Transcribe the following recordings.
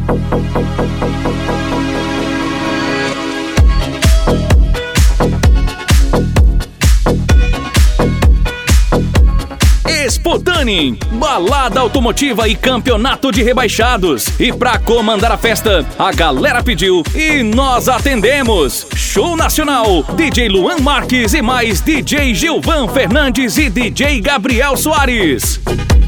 Expotanin, balada automotiva e campeonato de rebaixados. E pra comandar a festa, a galera pediu e nós atendemos. Show nacional, DJ Luan Marques e mais DJ Gilvan Fernandes e DJ Gabriel Soares.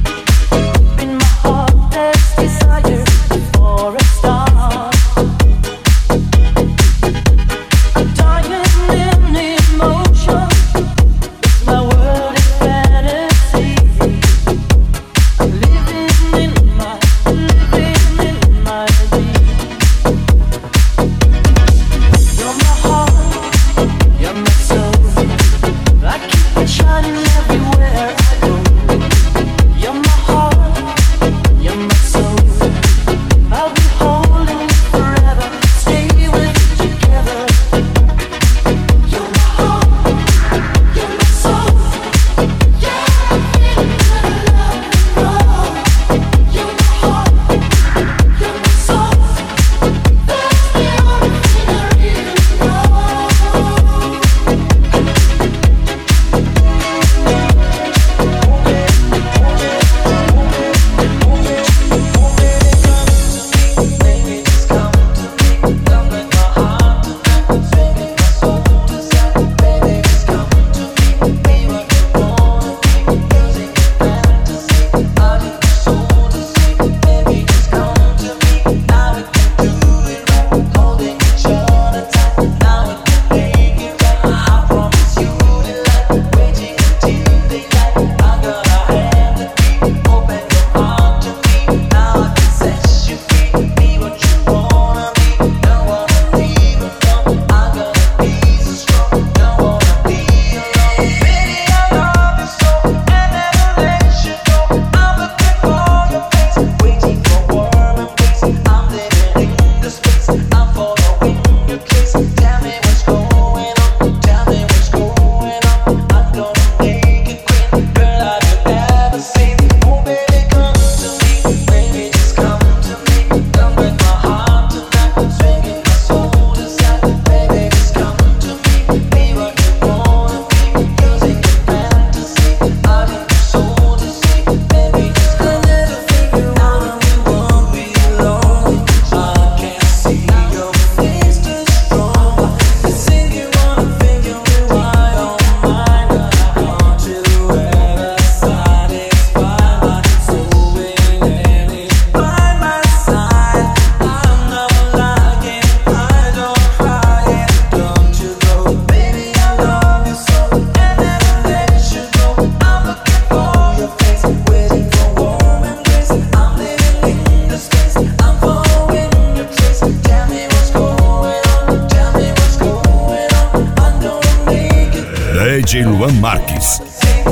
DJ Luan Marques.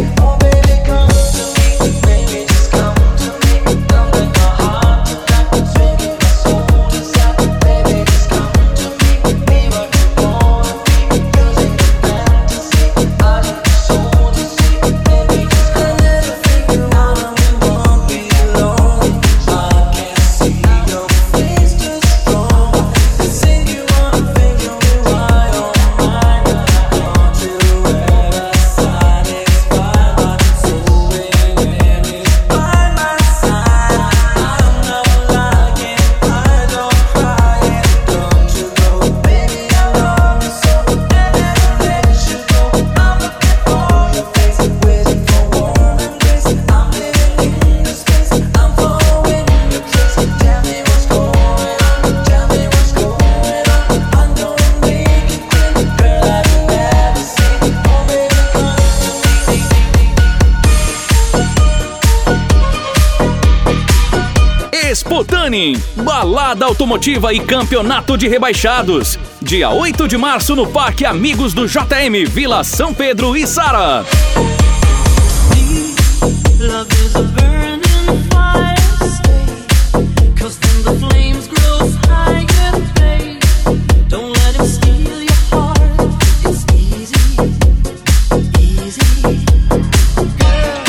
Expotanin, balada automotiva e campeonato de rebaixados. Dia 8 de março no Parque Amigos do JM, Vila São Pedro e Sara.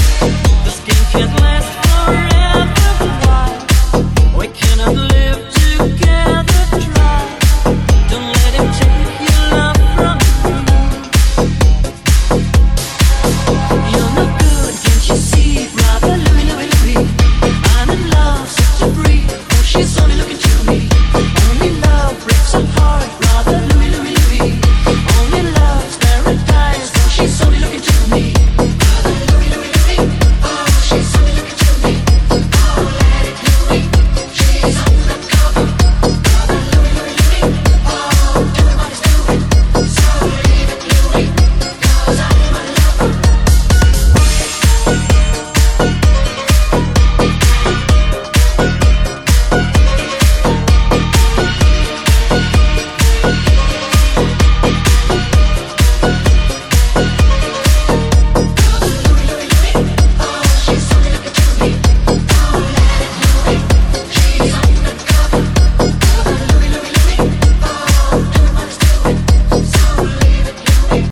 Can't last forever. Why can't I live to X1